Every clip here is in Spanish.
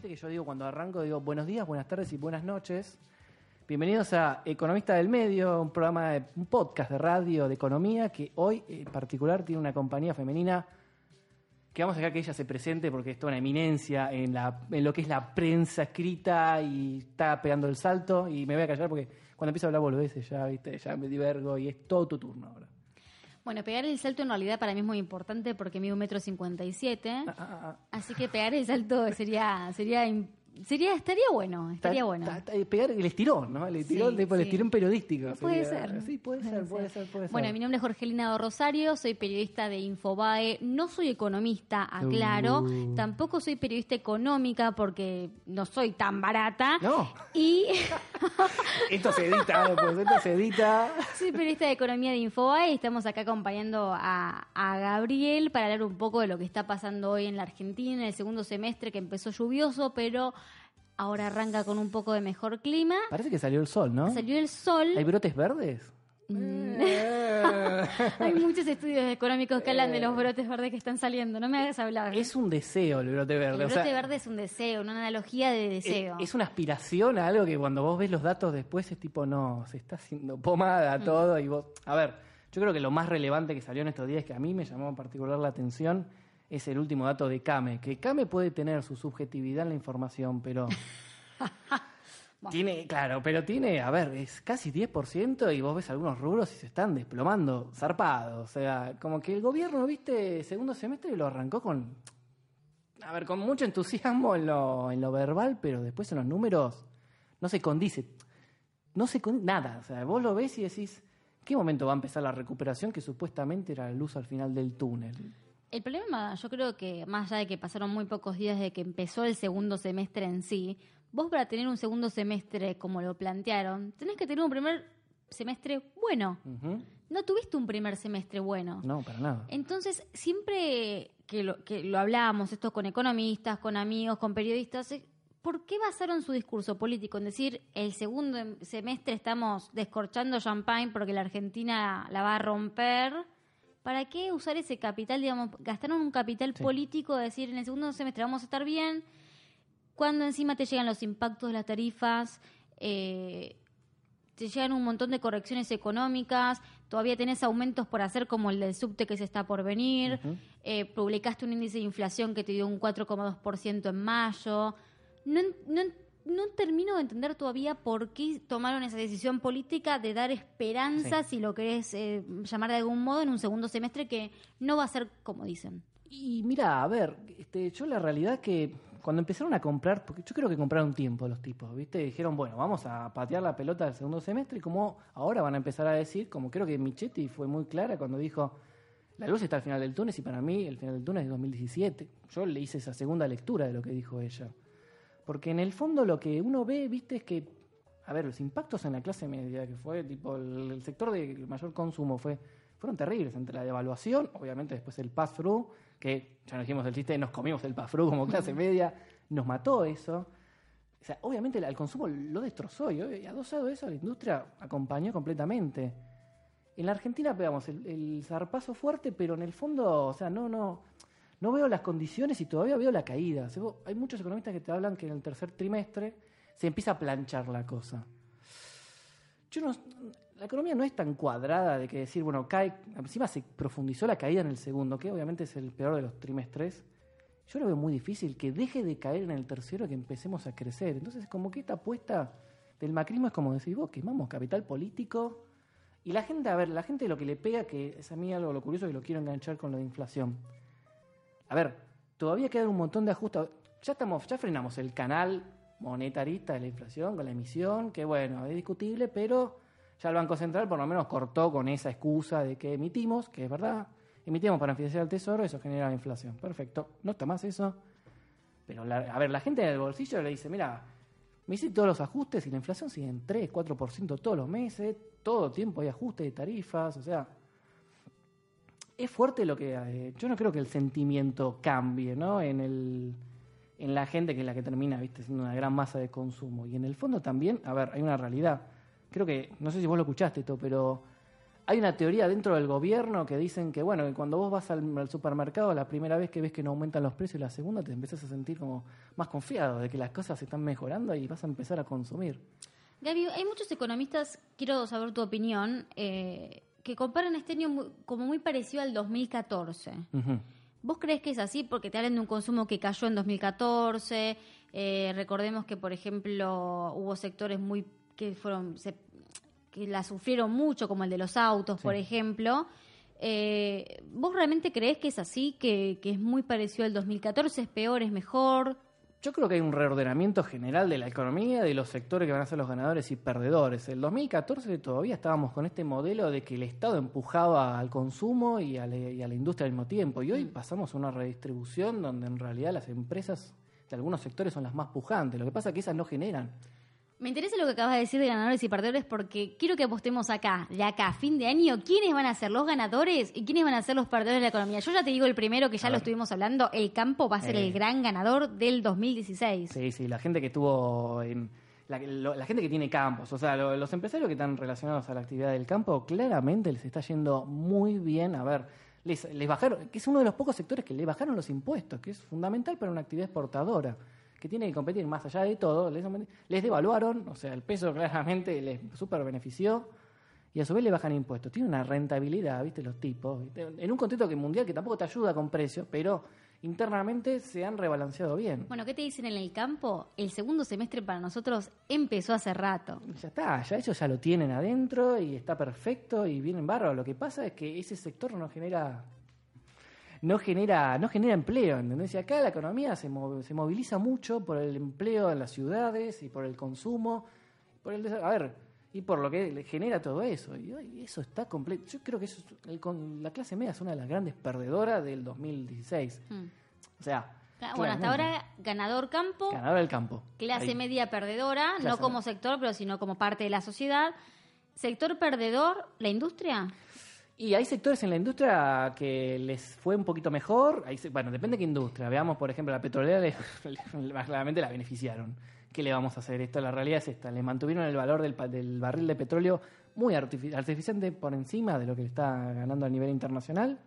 viste que yo digo cuando arranco, digo buenos días, buenas tardes y buenas noches. Bienvenidos a Economista del Medio, un podcast de radio de economía que hoy en particular tiene una compañía femenina que vamos a dejar que ella se presente porque es toda una eminencia en lo que es la prensa escrita y está pegando el salto, y me voy a callar porque cuando empiezo a hablar boludeces ya me divergo y es todo tu turno ahora. Bueno, pegar el salto en realidad para mí es muy importante porque mido 1,57 m. Así que pegar el salto estaría bueno. Pegar el estirón, ¿no? El estirón periodístico. Puede ser. Sí, puede ser. Bueno, mi nombre es Jorgelina do Rosario, soy periodista de Infobae. No soy economista, aclaro. Tampoco soy periodista económica porque no soy tan barata. No. Y Esto se edita. Soy periodista de economía de Infobae y estamos acá acompañando a Gabriel para hablar un poco de lo que está pasando hoy en la Argentina en el segundo semestre, que empezó lluvioso, pero ahora arranca con un poco de mejor clima. Parece que salió el sol, ¿no? Salió el sol. ¿Hay brotes verdes? Hay muchos estudios económicos que hablan de los brotes verdes que están saliendo. No me hagas hablar. Es un deseo el brote verde. El brote verde es un deseo, una analogía de deseo. Es una aspiración a algo que cuando vos ves los datos después es tipo, no, se está haciendo pomada todo. Y vos, a ver, yo creo que lo más relevante que salió en estos días, que a mí me llamó en particular la atención, es el último dato de CAME. Que CAME puede tener su subjetividad en la información, pero... Tiene, a ver, es casi 10% y vos ves algunos rubros y se están desplomando, zarpados. O sea, como que el gobierno, viste, segundo semestre lo arrancó con mucho entusiasmo en lo verbal, pero después en los números no se condice nada. O sea, vos lo ves y decís, ¿qué momento va a empezar la recuperación que supuestamente era la luz al final del túnel? El problema, yo creo que más allá de que pasaron muy pocos días de que empezó el segundo semestre en sí, vos para tener un segundo semestre como lo plantearon, tenés que tener un primer semestre bueno. Uh-huh. No tuviste un primer semestre bueno. No, para nada. Entonces, siempre que lo hablábamos, esto con economistas, con amigos, con periodistas, ¿por qué basaron su discurso político en decir el segundo semestre estamos descorchando champagne porque la Argentina la va a romper? ¿Para qué usar ese capital? Digamos, gastaron un capital político de decir en el segundo semestre vamos a estar bien, cuando encima te llegan los impactos de las tarifas, te llegan un montón de correcciones económicas, todavía tenés aumentos por hacer como el del subte que se está por venir, publicaste un índice de inflación que te dio un 4,2% en mayo. No termino de entender todavía por qué tomaron esa decisión política de dar esperanzas, si lo querés llamar de algún modo, en un segundo semestre que no va a ser como dicen. Y mira, a ver, yo la realidad que cuando empezaron a comprar, porque yo creo que compraron tiempo los tipos, ¿viste? Dijeron, bueno, vamos a patear la pelota del segundo semestre, y como ahora van a empezar a decir, como creo que Michetti fue muy clara cuando dijo, la luz está al final del túnel, y para mí el final del túnel es 2017. Yo le hice esa segunda lectura de lo que dijo ella. Porque en el fondo lo que uno ve, viste, es que, a ver, los impactos en la clase media, que fue tipo el sector de mayor consumo, fueron terribles, entre la devaluación, obviamente después el pass-through, que ya nos dijimos el chiste, nos comimos el pass-through como clase media, nos mató eso. O sea, obviamente el consumo lo destrozó y adosado a eso la industria acompañó completamente. En la Argentina pegamos el zarpazo fuerte, pero en el fondo, o sea, no veo las condiciones y todavía veo la caída. O sea, hay muchos economistas que te hablan que en el tercer trimestre se empieza a planchar la cosa. La economía no es tan cuadrada de que decir, bueno, cae, encima se profundizó la caída en el segundo, que obviamente es el peor de los trimestres. Yo lo veo muy difícil que deje de caer en el tercero y que empecemos a crecer. Entonces, como que esta apuesta del macrismo es como decir, vos, quemamos capital político. Y la gente lo que le pega, que es a mí algo lo curioso que lo quiero enganchar con lo de inflación. A ver, todavía queda un montón de ajustes. Ya frenamos el canal monetarista de la inflación con la emisión, que bueno, es discutible, pero ya el Banco Central por lo menos cortó con esa excusa de que emitimos, que es verdad, emitimos para financiar el tesoro, eso genera inflación. Perfecto, no está más eso. Pero, la gente en el bolsillo le dice, mira, me hice todos los ajustes y la inflación sigue en 3, 4% todos los meses, todo tiempo hay ajustes de tarifas, o sea... Es fuerte lo que... yo no creo que el sentimiento cambie, ¿no? En la gente que es la que termina, viste, siendo una gran masa de consumo. Y en el fondo también, a ver, hay una realidad. Creo que, no sé si vos lo escuchaste esto, pero Hay una teoría dentro del gobierno que dicen que, bueno, que cuando vos vas al supermercado, la primera vez que ves que no aumentan los precios y la segunda te empezás a sentir como más confiado de que las cosas se están mejorando y vas a empezar a consumir. Gaby, hay muchos economistas, quiero saber tu opinión, que comparan este año como muy parecido al 2014. Uh-huh. ¿Vos crees que es así? Porque te hablan de un consumo que cayó en 2014. Recordemos que, por ejemplo, hubo sectores que la sufrieron mucho, como el de los autos, por ejemplo. ¿Vos realmente creés que es así, que es muy parecido al 2014? ¿Es peor, es mejor? Yo creo que hay un reordenamiento general de la economía, de los sectores que van a ser los ganadores y perdedores. El 2014 todavía estábamos con este modelo de que el Estado empujaba al consumo y a la industria al mismo tiempo. Y hoy pasamos a una redistribución donde en realidad las empresas de algunos sectores son las más pujantes. Lo que pasa es que esas no generan. Me interesa lo que acabas de decir de ganadores y perdedores porque quiero que apostemos de acá a fin de año, quiénes van a ser los ganadores y quiénes van a ser los perdedores de la economía. Yo ya te digo el primero, que ya lo estuvimos hablando, el campo va a ser el gran ganador del 2016. Sí, la gente que tuvo... La gente que tiene campos, o sea, los empresarios que están relacionados a la actividad del campo, claramente les está yendo muy bien. A ver, les bajaron, que es uno de los pocos sectores que le bajaron los impuestos, que es fundamental para una actividad exportadora, que tiene que competir más allá de todo. Les devaluaron, o sea, el peso claramente les súper benefició y a su vez le bajan impuestos. Tiene una rentabilidad, ¿viste? Los tipos, ¿viste? En un contexto mundial que tampoco te ayuda con precios, pero internamente se han rebalanceado bien. Bueno, ¿qué te dicen en el campo? El segundo semestre para nosotros empezó hace rato. Ya está, ya ellos ya lo tienen adentro y está perfecto y vienen bárbaro. Lo que pasa es que ese sector no genera empleo, ¿entendés? Y acá la economía se moviliza mucho por el empleo en las ciudades y por el consumo, y por lo que le genera todo eso. Y hoy eso está completo. Yo creo que la clase media es una de las grandes perdedoras del 2016. O sea, bueno, hasta ahora ganador campo. Ganador del campo. Clase media perdedora, no como sector, pero sino como parte de la sociedad. Sector perdedor, la industria. Y hay sectores en la industria que les fue un poquito mejor. Bueno, depende de qué industria. Veamos, por ejemplo, la petrolera, claramente la beneficiaron. ¿Qué le vamos a hacer? La realidad es esta. Le mantuvieron el valor del barril de petróleo muy artificialmente por encima de lo que le está ganando a nivel internacional.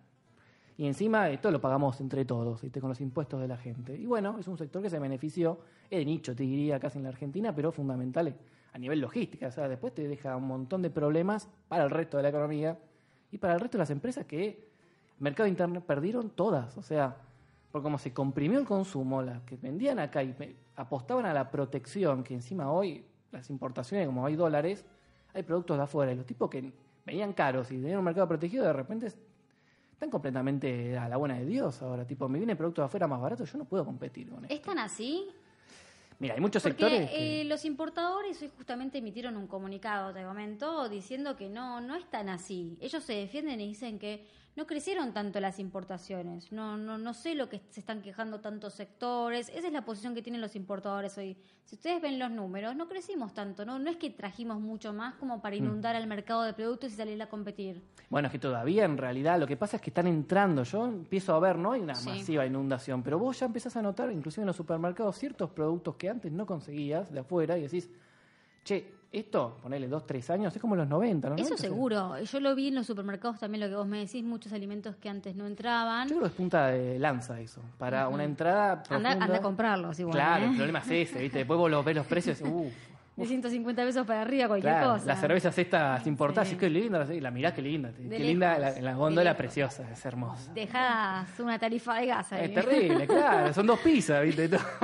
Y encima esto lo pagamos entre todos, ¿viste? Con los impuestos de la gente. Y bueno, es un sector que se benefició, es de nicho, te diría, casi en la Argentina, pero fundamental a nivel logística. O sea, después te deja un montón de problemas para el resto de la economía. Y para el resto de las empresas que el mercado interno perdieron todas. O sea, por cómo se comprimió el consumo, las que vendían acá y apostaban a la protección, que encima hoy las importaciones, como hay dólares, hay productos de afuera. Y los tipos que venían caros y tenían un mercado protegido, de repente están completamente a la buena de Dios ahora. Tipo, me vienen productos de afuera más baratos, yo no puedo competir con esto. ¿Es tan así? Mira, hay muchos Porque, sectores que... los importadores hoy justamente emitieron un comunicado, te comento, diciendo que no es tan así. Ellos se defienden y dicen que no crecieron tanto las importaciones. No sé lo que se están quejando tantos sectores. Esa es la posición que tienen los importadores hoy. Si ustedes ven los números, no crecimos tanto, no es que trajimos mucho más como para inundar al mercado de productos y salir a competir. Bueno, es que todavía en realidad lo que pasa es que están entrando. Yo empiezo a ver, no hay una masiva inundación, pero vos ya empezás a notar, inclusive en los supermercados, ciertos productos que antes no conseguías de afuera y decís, che, esto, ponele 2, 3 años, es como los 90, ¿no? Eso seguro. Yo lo vi en los supermercados también, lo que vos me decís, muchos alimentos que antes no entraban. Yo creo que es punta de lanza eso. Para una entrada profunda. Anda a comprarlos igual. Claro, el problema es ese, ¿viste? Después vos ves los precios y de 150 pesos para arriba, cualquier cosa. Las cervezas estas importadas, qué linda, la mirá qué linda. Qué linda la góndola preciosa, es hermosa. Dejás una tarifa de gas ahí. Es terrible, claro, son 2 pizzas, ¿viste?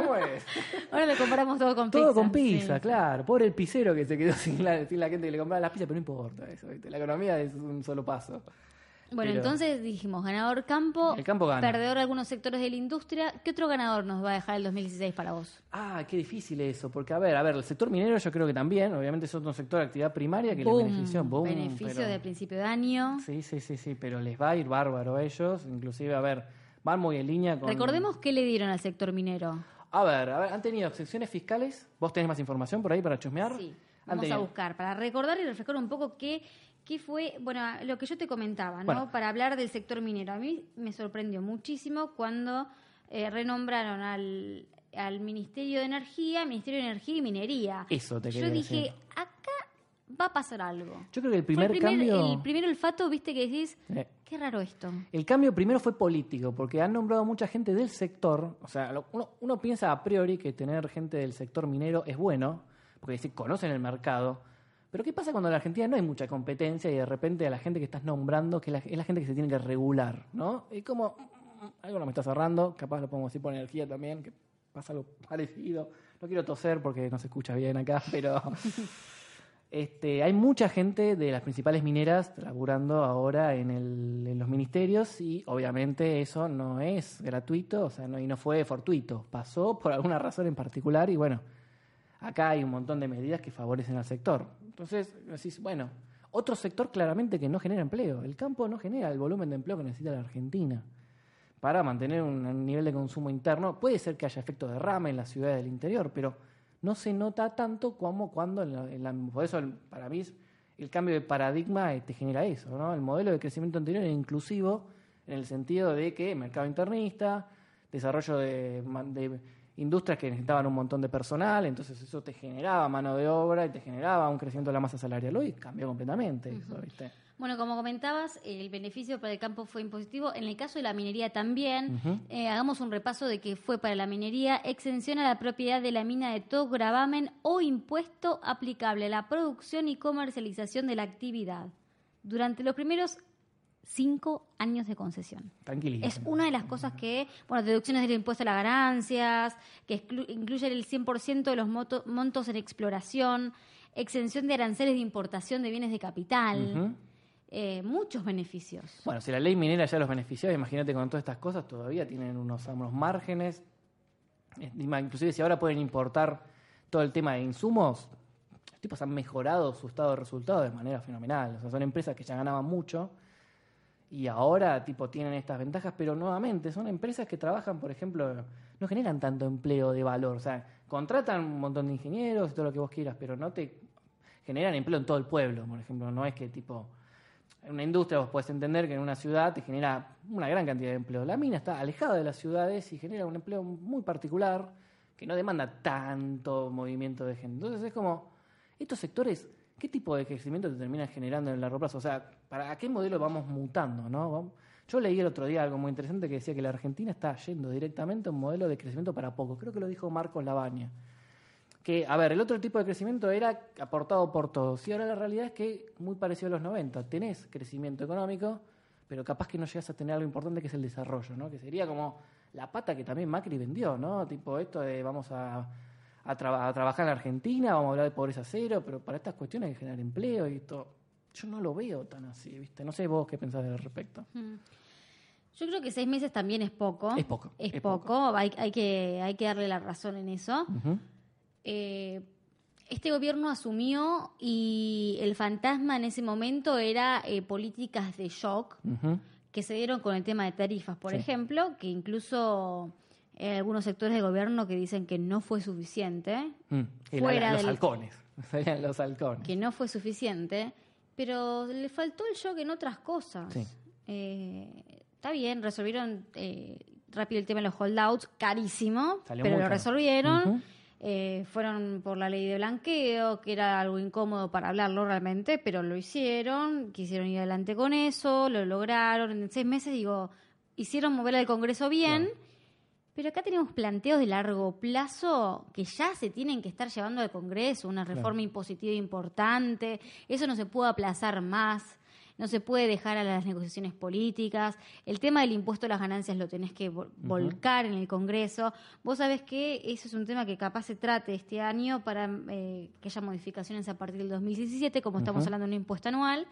Ahora le compramos todo con pizza. Todo con pizza, claro. Pobre el pizzero que se quedó sin la gente que le compraba las pizzas, pero no importa eso, ¿viste? La economía es un solo paso. Bueno, entonces dijimos, ganador campo, el campo gana. Perdedor algunos sectores de la industria. ¿Qué otro ganador nos va a dejar el 2016 para vos? Qué difícil eso, porque a ver, el sector minero yo creo que también, obviamente es otro sector de actividad primaria que le benefició. Beneficio de principio de año. Sí, pero les va a ir bárbaro a ellos, inclusive, van muy en línea con... Recordemos qué le dieron al sector minero. A ver, han tenido excepciones fiscales. ¿Vos tenés más información por ahí para chusmear? Sí, vamos a buscar, para recordar y refrescar un poco qué fue, bueno, lo que yo te comentaba, ¿no? Bueno. Para hablar del sector minero. A mí me sorprendió muchísimo cuando renombraron al Ministerio de Energía y Minería. Eso te quería decir. Yo dije, acá va a pasar algo. Yo creo que el primer cambio... El primer olfato, viste, que decís, qué raro esto. El cambio primero fue político, porque han nombrado mucha gente del sector. O sea, uno piensa a priori que tener gente del sector minero es bueno, porque se conocen el mercado. Pero ¿qué pasa cuando en la Argentina no hay mucha competencia y de repente a la gente que estás nombrando, que es la gente que se tiene que regular, ¿no? Y como algo no me está cerrando, capaz lo podemos decir por energía también, que pasa algo parecido. No quiero toser porque no se escucha bien acá, pero hay mucha gente de las principales mineras laburando ahora en los ministerios y obviamente eso no es gratuito, o sea, y no fue fortuito. Pasó por alguna razón en particular y bueno, acá hay un montón de medidas que favorecen al sector. Entonces, decís, bueno, otro sector claramente que no genera empleo. El campo no genera el volumen de empleo que necesita la Argentina para mantener un nivel de consumo interno. Puede ser que haya efecto derrame en las ciudades del interior, pero no se nota tanto como cuando por eso para mí el cambio de paradigma te genera eso, ¿no? El modelo de crecimiento anterior era inclusivo en el sentido de que mercado internista, desarrollo de industrias que necesitaban un montón de personal, entonces eso te generaba mano de obra y te generaba un crecimiento de la masa salarial. Hoy cambió completamente eso, ¿viste? Bueno, como comentabas, el beneficio para el campo fue impositivo. En el caso de la minería también. Hagamos un repaso de que fue para la minería exención a la propiedad de la mina de todo gravamen o impuesto aplicable a la producción y comercialización de la actividad durante los primeros 5 años de concesión. Tranquilísimo. Es una de las cosas que, deducciones del impuesto a las ganancias, que incluye el 100% de los montos en exploración, exención de aranceles de importación de bienes de capital. Muchos beneficios. Bueno, si la ley minera ya los beneficiaba, imagínate con todas estas cosas, todavía tienen unos márgenes. Inclusive si ahora pueden importar todo el tema de insumos, los tipos han mejorado su estado de resultados de manera fenomenal. O sea, son empresas que ya ganaban mucho y ahora tienen estas ventajas, pero nuevamente son empresas que trabajan, por ejemplo, no generan tanto empleo de valor. O sea, contratan un montón de ingenieros y todo lo que vos quieras, pero no te generan empleo en todo el pueblo, por ejemplo. No es que en una industria vos podés entender que en una ciudad te genera una gran cantidad de empleo. La mina está alejada de las ciudades y genera un empleo muy particular que no demanda tanto movimiento de gente. Entonces es como, estos sectores, ¿qué tipo de crecimiento te terminan generando en el largo plazo? O sea, ¿a qué modelo vamos mutando, no? Yo leí el otro día algo muy interesante que decía que la Argentina está yendo directamente a un modelo de crecimiento para poco. Creo que lo dijo Marcos Labaña. Que, el otro tipo de crecimiento era aportado por todos. Y ahora la realidad es que, muy parecido a los 90, tenés crecimiento económico, pero capaz que no llegas a tener algo importante que es el desarrollo, ¿no? Que sería como la pata que también Macri vendió, ¿no? Tipo esto de vamos a trabajar en la Argentina, vamos a hablar de pobreza cero, pero para estas cuestiones hay que generar empleo y todo. Yo no lo veo tan así, ¿viste? No sé vos qué pensás al respecto. Yo creo que 6 meses también es poco. Es poco. Es poco. Hay que darle la razón en eso. Este gobierno asumió y el fantasma en ese momento era políticas de shock que se dieron con el tema de tarifas, por ejemplo, que incluso algunos sectores de gobierno que dicen que no fue suficiente. Los halcones. Serían los halcones. Que no fue suficiente, pero le faltó el shock en otras cosas. Sí. Está bien, resolvieron rápido el tema de los holdouts, carísimo, pero lo resolvieron. Fueron por la ley de blanqueo, que era algo incómodo para hablarlo realmente, pero lo hicieron, quisieron ir adelante con eso, lo lograron. En 6 meses, hicieron mover al Congreso bien, pero acá tenemos planteos de largo plazo que ya se tienen que estar llevando al Congreso, una reforma impositiva importante, eso no se puede aplazar más. No se puede dejar a las negociaciones políticas. El tema del impuesto a las ganancias lo tenés que volcar en el Congreso. Vos sabés que eso es un tema que capaz se trate este año para que haya modificaciones a partir del 2017, como estamos hablando de un impuesto anual.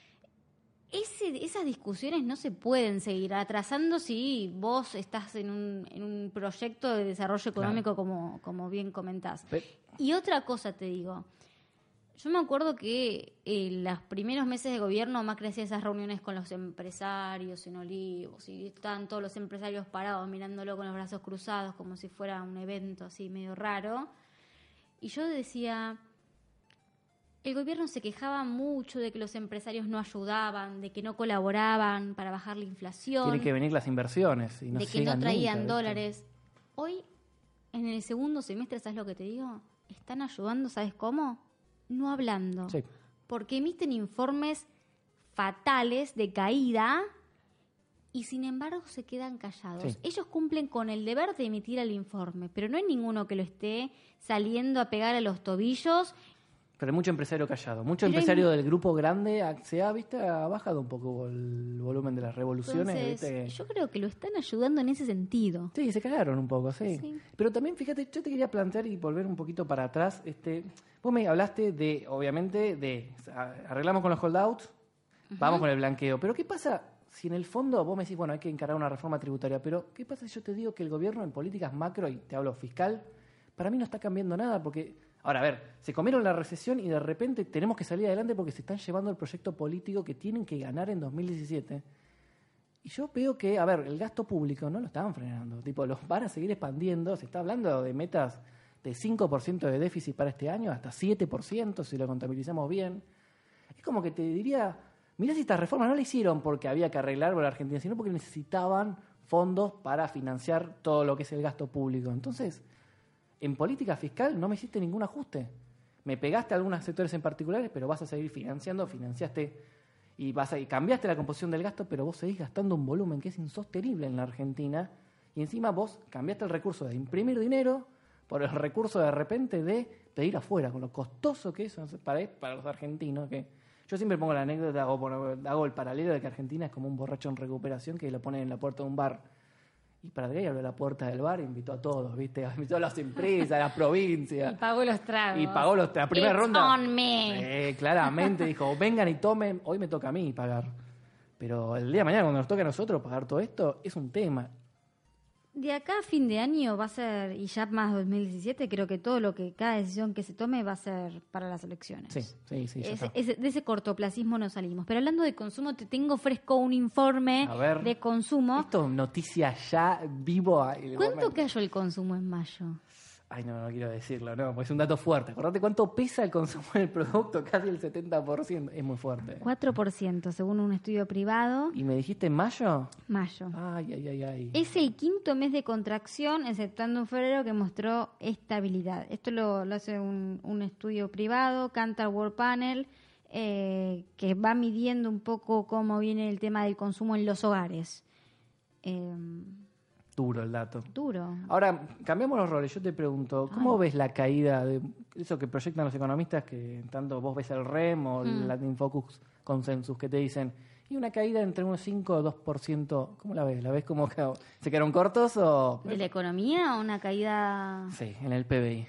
Esas discusiones no se pueden seguir atrasando si vos estás en un proyecto de desarrollo económico como bien comentás. Y otra cosa te digo. Yo me acuerdo que en los primeros meses de gobierno Macri hacía esas reuniones con los empresarios en Olivos y estaban todos los empresarios parados mirándolo con los brazos cruzados como si fuera un evento así medio raro. Y yo decía, el gobierno se quejaba mucho de que los empresarios no ayudaban, de que no colaboraban para bajar la inflación. Tienen que venir las inversiones. Y no de que no traían dólares. Hoy, en el segundo semestre, ¿sabes lo que te digo? Están ayudando, ¿sabes cómo? No hablando, porque emiten informes fatales de caída y sin embargo se quedan callados. Sí. Ellos cumplen con el deber de emitir el informe, pero no hay ninguno que lo esté saliendo a pegar a los tobillos. Pero hay mucho empresario callado. Mucho Pero empresario del grupo grande ha bajado un poco el volumen de las revoluciones. Entonces, ¿viste? yo creo que lo están ayudando en ese sentido. Sí, se cagaron un poco, sí. Sí. Pero también, fíjate, yo te quería plantear y volver un poquito para atrás. Vos me hablaste de, obviamente, arreglamos con los holdouts, vamos con el blanqueo. Pero ¿qué pasa si en el fondo vos me decís, bueno, hay que encarar una reforma tributaria? Pero ¿qué pasa si yo te digo que el gobierno en políticas macro, y te hablo fiscal, para mí no está cambiando nada? Porque, ahora, a ver, se comieron la recesión y de repente tenemos que salir adelante porque se están llevando el proyecto político que tienen que ganar en 2017. Y yo veo que, a ver, el gasto público no lo estaban frenando. Tipo, los van a seguir expandiendo. Se está hablando de metas de 5% de déficit para este año, hasta 7% si lo contabilizamos bien. Es como que te diría, mirá si estas reformas no la hicieron porque había que arreglar con la Argentina, sino porque necesitaban fondos para financiar todo lo que es el gasto público. Entonces, en política fiscal no me hiciste ningún ajuste. Me pegaste a algunos sectores en particulares, pero vas a seguir financiaste y cambiaste la composición del gasto, pero vos seguís gastando un volumen que es insostenible en la Argentina, y encima vos cambiaste el recurso de imprimir dinero por el recurso de repente de pedir afuera, con lo costoso que es para los argentinos. Que yo siempre pongo la anécdota, hago el paralelo de que Argentina es como un borracho en recuperación que lo ponen en la puerta de un bar. Y para Draghi abrió la puerta del bar e invitó a todos, ¿viste? Invitó a las empresas, a las provincias. Y pagó los tragos. Y pagó la primera It's ronda. on me. Claramente dijo, vengan y tomen, hoy me toca a mí pagar. Pero el día de mañana, cuando nos toque a nosotros pagar todo esto, es un tema. De acá a fin de año va a ser, y ya más 2017, creo que cada decisión que se tome va a ser para las elecciones. Sí, ya está. De ese cortoplacismo no salimos. Pero hablando de consumo, te tengo fresco un informe A ver, de consumo. Esto es noticia ya vivo. ¿Cuánto cayó el consumo en mayo? Ay, no quiero decirlo, no, pues es un dato fuerte. Acordate cuánto pesa el consumo del producto, casi el 70%. Es muy fuerte. 4%, según un estudio privado. ¿Y me dijiste en mayo? Mayo. Ay. Es el quinto mes de contracción, exceptuando un febrero que mostró estabilidad. Esto lo hace un estudio privado, Kantar World Panel, que va midiendo un poco cómo viene el tema del consumo en los hogares. Duro el dato. Duro. Ahora, cambiamos los roles. Yo te pregunto, ¿cómo ves la caída de eso que proyectan los economistas, que tanto vos ves el REM o el Latin Focus Consensus, que te dicen, y una caída entre un 5 o 2%? ¿Cómo la ves? ¿La ves como que se quedaron cortos o...? ¿De la economía o una caída? Sí, en el PBI.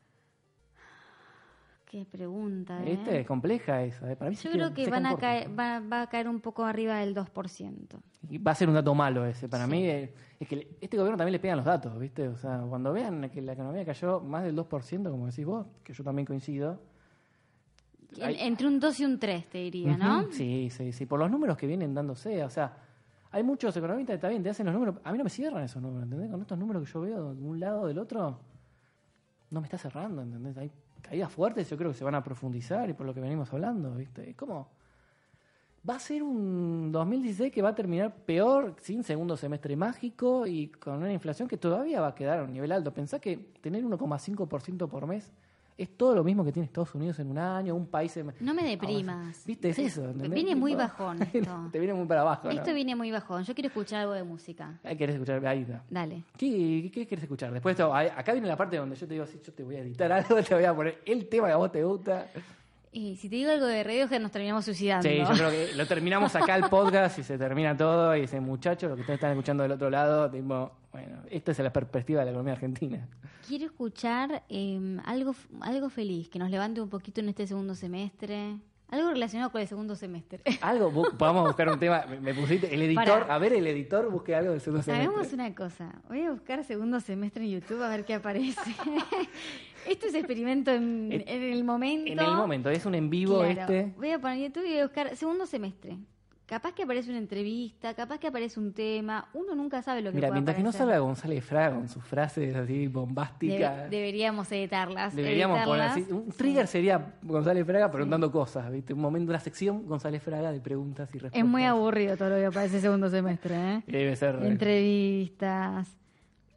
Qué pregunta, ¿eh? Es compleja esa. Para mí Yo creo que va a caer un poco arriba del 2%. Y va a ser un dato malo ese. Para Sí. mí es que este gobierno también le pegan los datos, ¿viste? O sea, cuando vean que la economía cayó más del 2%, como decís vos, que yo también coincido. Entre un 2 y un 3, te diría, ¿no? Ujú, sí. Por los números que vienen dándose. O sea, hay muchos economistas que también te hacen los números. A mí no me cierran esos números, ¿entendés? Con estos números que yo veo de un lado o del otro, no me está cerrando, ¿entendés? Hay caídas fuertes, yo creo que se van a profundizar, y por lo que venimos hablando, ¿viste? ¿Cómo? Va a ser un 2016 que va a terminar peor, sin segundo semestre mágico y con una inflación que todavía va a quedar a un nivel alto. Pensá que tener 1,5% por mes es todo lo mismo que tiene Estados Unidos en un año, un país... No me deprimas. ¿Viste? Es eso, ¿entendés? Viene muy bajón esto. Te viene muy para abajo, ¿no? Esto viene muy bajón. Yo quiero escuchar algo de música. ¿Querés escuchar? Ahí está. Dale. ¿Qué querés escuchar? Después acá viene la parte donde yo te digo, si yo te voy a editar algo, te voy a poner el tema que a vos te gusta. Y si te digo algo de Radiohead, nos terminamos suicidando. Sí, yo creo que lo terminamos acá el podcast y se termina todo, y ese muchacho, lo que ustedes están escuchando del otro lado, tipo, bueno, esta es la perspectiva de la economía argentina. Quiero escuchar algo feliz, que nos levante un poquito en este segundo semestre. Algo relacionado con el segundo semestre. Podamos buscar un tema. Me pusiste el editor. Pará. A ver, el editor, busque algo del segundo semestre. Hagamos una cosa. Voy a buscar segundo semestre en YouTube a ver qué aparece. Esto es experimento en el momento. En el momento, es un en vivo Claro. Voy a poner YouTube y voy a buscar segundo semestre. Capaz que aparece una entrevista, capaz que aparece un tema. Uno nunca sabe lo que Mira, puede mientras que no aparecer. salga González Fraga con sus frases así bombásticas. Deberíamos editarlas. Deberíamos poner editarlas. así. Un trigger sería González Fraga preguntando cosas, ¿viste? Un momento, una sección González Fraga de preguntas y respuestas. Es muy aburrido todo lo que aparece segundo semestre, ¿eh? Debe ser. Entrevistas.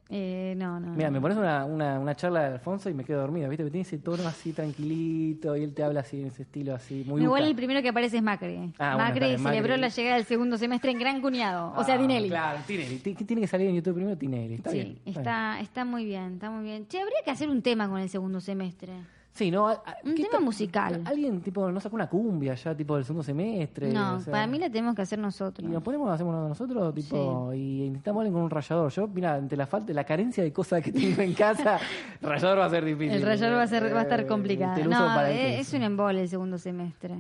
No. Mira, me pones una charla de Alfonso y me quedo dormido, ¿viste? Me tiene ese tono así tranquilito y él te habla así en ese estilo así, muy Igual Uta. el primero que aparece es Macri. Ah, bueno, Macri está bien, celebró Macri. la llegada del segundo semestre en Gran Cuñado. O sea, Tinelli. Claro, Tinelli. Tiene que salir en YouTube primero Tinelli. Está Sí, bien. está muy bien, está muy bien. Che, habría que hacer un tema con el segundo semestre. Sí, ¿no? Un tema musical. Alguien, tipo, no sacó una cumbia ya, tipo, del segundo semestre. No, o sea, para mí la tenemos que hacer nosotros. Y nos ponemos, hacemos nosotros, tipo, y intentamos alguien con un rallador. Yo, mira, ante la carencia de cosas que tengo en casa, el rallador va a ser difícil. El rallador va a estar complicado. Te lo uso No, para el es queso. un embole el segundo semestre.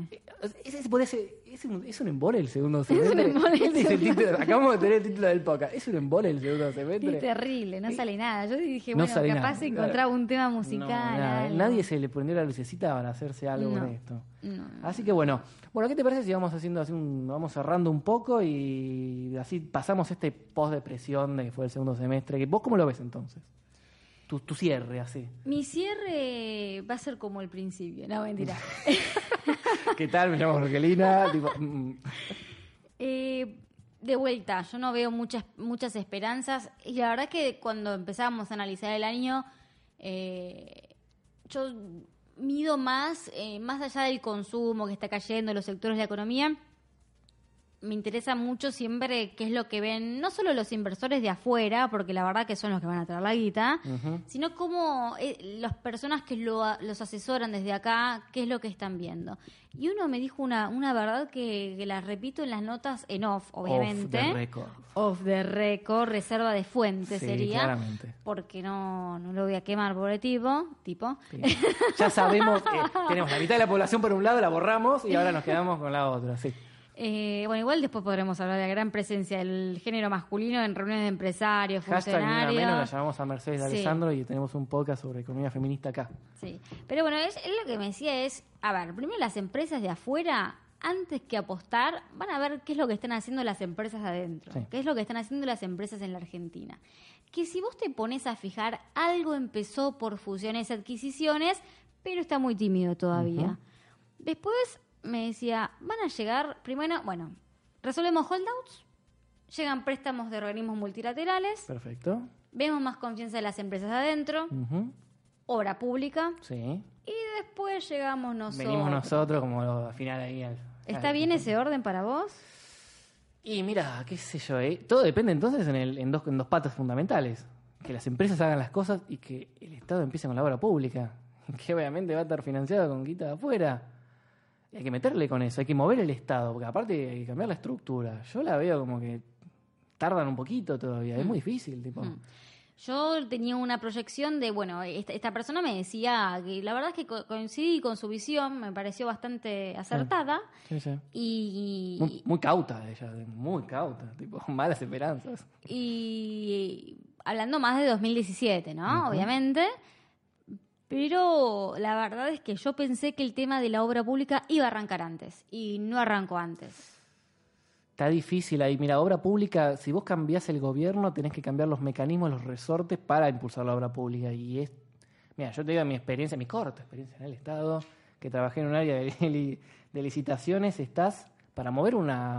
Es un embole el segundo semestre. embole el Este es el segundo. título, acabamos de tener el título del podcast. Es un embole el segundo semestre. Es terrible, no sale nada. Yo dije, No bueno, sale capaz nada. encontraba un tema musical. No, nada. algo. Nadie se le prendió la lucecita para hacerse algo No. con esto. No. Así que bueno, ¿qué te parece si vamos haciendo así vamos cerrando un poco y así pasamos este post depresión de que fue el segundo semestre? ¿Vos cómo lo ves entonces? Tu cierre así. Mi cierre va a ser como el principio. No, mentira. ¿Qué tal? Me llamo Rogelina. Tipo, De vuelta, yo no veo muchas esperanzas. Y la verdad es que cuando empezamos a analizar el año, yo mido más allá del consumo que está cayendo, los sectores de la economía. Me interesa mucho siempre qué es lo que ven, no solo los inversores de afuera, porque la verdad que son los que van a traer la guita, sino cómo las personas que los asesoran desde acá, qué es lo que están viendo. Y uno me dijo una verdad que la repito en las notas en off, obviamente. Off the record. Off the record, reserva de fuente Sí, sería. claramente. Porque no lo voy a quemar, pobre tipo. Sí. Ya sabemos, tenemos la mitad de la población por un lado, la borramos y ahora nos quedamos con la otra, sí. Bueno, igual después podremos hablar de la gran presencia del género masculino en reuniones de empresarios, Hashtag ni una funcionarios. menos, la llamamos a Mercedes de Sí. Alessandro y tenemos un podcast sobre economía feminista acá. Sí, pero bueno, él lo que me decía es, a ver, primero las empresas de afuera, antes que apostar, van a ver qué es lo que están haciendo las empresas de adentro, Sí. qué es lo que están haciendo las empresas en la Argentina. Que si vos te pones a fijar, algo empezó por fusiones y adquisiciones, pero está muy tímido todavía. Después me decía, van a llegar, primero, bueno, resolvemos holdouts, llegan préstamos de organismos multilaterales, Perfecto. vemos más confianza de las empresas de adentro, Ujú. obra pública, Sí. y después llegamos nosotros. Venimos nosotros como al final ahí. ¿Está bien ese orden para vos? Y mira, qué sé yo, todo depende entonces en dos patas fundamentales. Que las empresas hagan las cosas y que el Estado empiece con la obra pública. Que obviamente va a estar financiado con guita de afuera. Y hay que meterle con eso, hay que mover el Estado, porque aparte hay que cambiar la estructura. Yo la veo como que tardan un poquito todavía, es muy difícil, tipo. Yo tenía una proyección de, bueno, esta persona me decía que la verdad es que coincidí con su visión, me pareció bastante acertada. Sí, sí. Y, Muy cauta ella, muy cauta, tipo, malas esperanzas. y hablando más de 2017, ¿no? Obviamente. Pero la verdad es que yo pensé que el tema de la obra pública iba a arrancar antes y no arrancó antes. Está difícil ahí. Mira, obra pública, si vos cambiás el gobierno, tenés que cambiar los mecanismos, los resortes para impulsar la obra pública. Mira, yo te digo mi experiencia, mi corta experiencia en el Estado, que trabajé en un área de licitaciones, estás, para mover una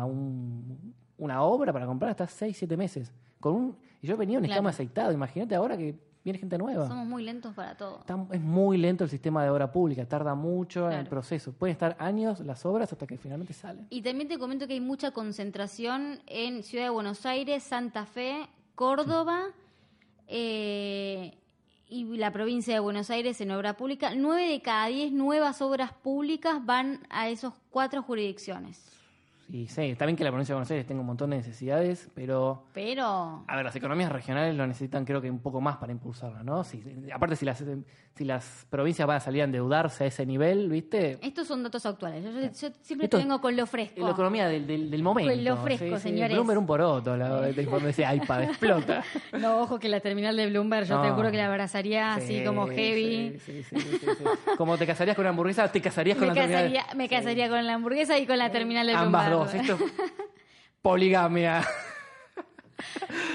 obra, para comprar, estás 6, 7 meses. Y yo venía un esquema aceitado, imagínate ahora que viene gente nueva. Somos muy lentos para todo. Es muy lento el sistema de obra pública, tarda mucho en el Claro. proceso. Pueden estar años las obras hasta que finalmente salen. Y también te comento que hay mucha concentración en Ciudad de Buenos Aires, Santa Fe, Córdoba y la provincia de Buenos Aires en obra pública. 9 de cada 10 nuevas obras públicas van a esos 4 jurisdicciones. Y sí, está bien que la provincia de Buenos Aires tenga un montón de necesidades, pero Pero a ver, las economías regionales lo necesitan creo que un poco más para impulsarla, ¿no? Aparte, si las provincias van a salir a endeudarse a ese nivel, ¿viste? estos son datos actuales. Yo siempre Esto te vengo con lo fresco. La economía del momento. Con lo fresco, señores. Bloomberg un poroto, de informe ese iPad explota. No, ojo que la terminal de Bloomberg yo te No. juro que la abrazaría así Sí, como heavy. Sí. Como te casarías con una hamburguesa, te casarías con la terminal. Me casaría con la hamburguesa y con la terminal de Bloomberg. Ambas dos, esto es poligamia.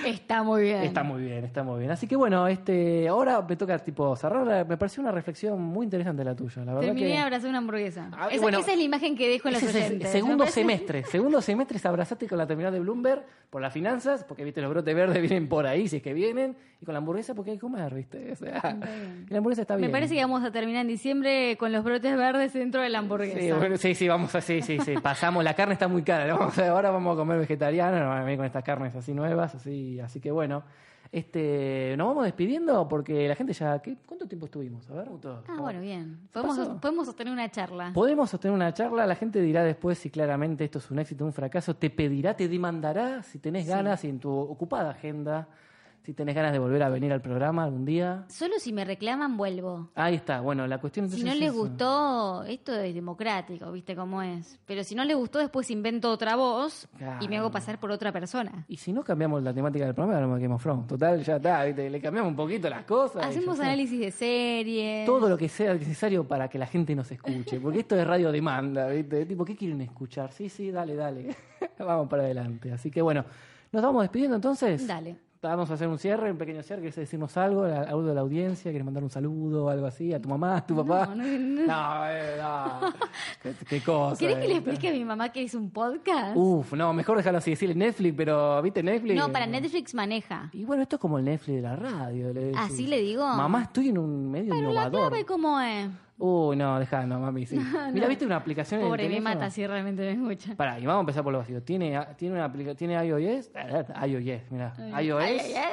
Está muy bien. Está muy bien, está muy bien. Así que bueno, ahora me toca tipo cerrar. Me pareció una reflexión muy interesante la tuya. La verdad Terminé que de abrazar una hamburguesa. Esa, bueno, esa es la imagen que dejo en los ese es el oyentes. segundo Me parece- semestre se abrazaste con la terminal de Bloomberg por las finanzas, porque viste los brotes verdes vienen por ahí, si es que vienen, y con la hamburguesa porque hay que comer, viste. O sea, bien. y la hamburguesa está bien. Me parece que vamos a terminar en diciembre con los brotes verdes dentro de la hamburguesa. Sí, bueno, sí, vamos a, sí. Pasamos, la carne está muy cara, ¿no? Ahora vamos a comer vegetariano, nos van a venir con estas carnes así nuevas, así que bueno. Nos vamos despidiendo porque la gente ya... ¿Cuánto tiempo estuvimos? A ver, Bueno, bien. pasó? Podemos sostener una charla. Podemos sostener una charla, la gente dirá después si claramente esto es un éxito o un fracaso, te pedirá, te demandará si tenés ganas y en tu ocupada agenda, si tenés ganas de volver a venir al programa algún día. Solo si me reclaman, vuelvo. Ahí está, bueno, la cuestión Si entonces no es les eso. gustó, esto es democrático, ¿viste cómo es? Pero si no les gustó, después invento otra voz y me hago pasar por otra persona. Y si no cambiamos la temática del programa, hablamos de Game of Thrones. Total, ya está, ¿viste? Le cambiamos un poquito las cosas. Hacemos análisis de series. Todo lo que sea necesario para que la gente nos escuche. Porque esto es radio demanda, ¿viste? Tipo, ¿qué quieren escuchar? Sí, dale. Vamos para adelante. Así que bueno, nos vamos despidiendo entonces. Dale. Vamos a hacer un cierre, un pequeño cierre. ¿Quieres decirnos algo? ¿Algo de la audiencia? ¿Quieres mandar un saludo o algo así? ¿A tu mamá, a tu papá? No. No. ¿Qué cosa? ¿Querés que le explique a mi mamá que es un podcast? No, mejor dejarlo así. Decirle Netflix, pero ¿viste Netflix? No, para Netflix maneja. Y bueno, esto es como el Netflix de la radio. Le decís. ¿Así le digo? Mamá, estoy en un medio Pero la innovador. clave, ¿cómo es? No, no, mami, sí. Mira, ¿viste una aplicación Pobre, en el me teléfono? mata si realmente me escucha. Pará, y vamos a empezar por lo básico. ¿Tiene iOS? iOS, mira. iOS.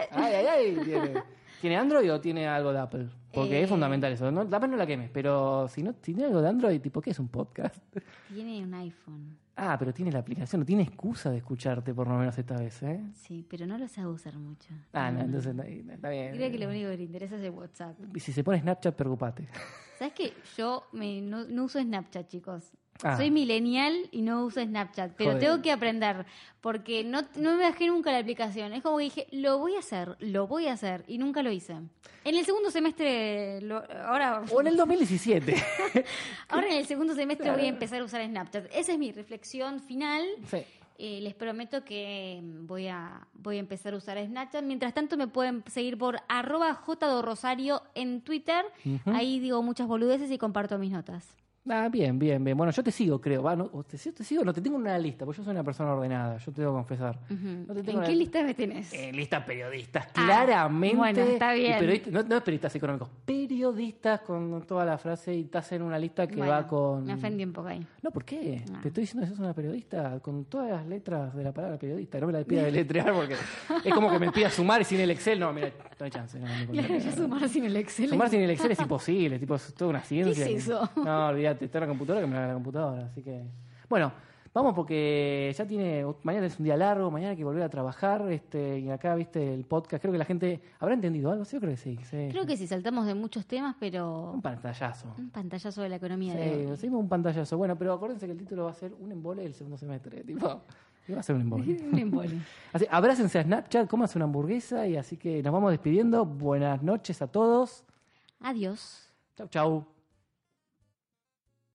Ay. ¿Tiene Android o tiene algo de Apple? Porque es fundamental eso. No, Apple no la quemes, pero si tiene algo de Android, tipo, ¿qué es un podcast? Tiene un iPhone. Pero tiene la aplicación, no tiene excusa de escucharte por lo menos esta vez, ¿eh? Sí, pero no lo sabe usar mucho. No, entonces está bien. Creo que lo único que le interesa es el WhatsApp. Y si se pone Snapchat, preocupate. ¿Sabes qué? Yo no uso Snapchat, chicos. Ah. Soy millennial y no uso Snapchat, pero Joder. tengo que aprender porque no me bajé nunca la aplicación. Es como que dije, lo voy a hacer y nunca lo hice. En el segundo semestre, ahora O en el 2017. en el segundo semestre voy a empezar a usar Snapchat. Esa es mi reflexión final. Sí. Les prometo que voy a empezar a usar Snapchat. Mientras tanto me pueden seguir por @jdorrosario en Twitter. Ahí digo muchas boludeces y comparto mis notas. Bien. Bueno, yo te sigo, creo. Te sigo, no te tengo en una lista, porque yo soy una persona ordenada, yo te debo confesar. No te tengo ¿En qué lista me tenés? En lista periodistas, claramente. Bueno, está bien. No es periodistas económicos, periodistas con toda la frase y estás en una lista que Bueno, va con... Me ofendí un poco ahí. No, ¿por qué? No. Te estoy diciendo que sos una periodista con todas las letras de la palabra periodista. No me la pidas de letrear porque es como que me pidas sumar y sin el Excel. No, mira, no hay chance. Claro, yo sumar sin el Excel. Sumar sin el Excel es imposible, tipo, es toda una ciencia. ¿Qué es eso? No, olvídate, está en la computadora que me la haga la computadora, así que... Bueno, vamos porque ya mañana es un día largo, mañana hay que volver a trabajar, y acá, viste, el podcast, creo que la gente habrá entendido algo, sí, yo creo que sí. Creo que sí, saltamos de muchos temas, pero... Un pantallazo. Un pantallazo de la economía de hoy. Sí, seguimos un pantallazo. Bueno, pero acuérdense que el título va a ser un embole del segundo semestre, tipo... Y va a ser un embole. Un embole. Así, abrácense a Snapchat, cómanse una hamburguesa y así que nos vamos despidiendo. Buenas noches a todos. Adiós. Chau.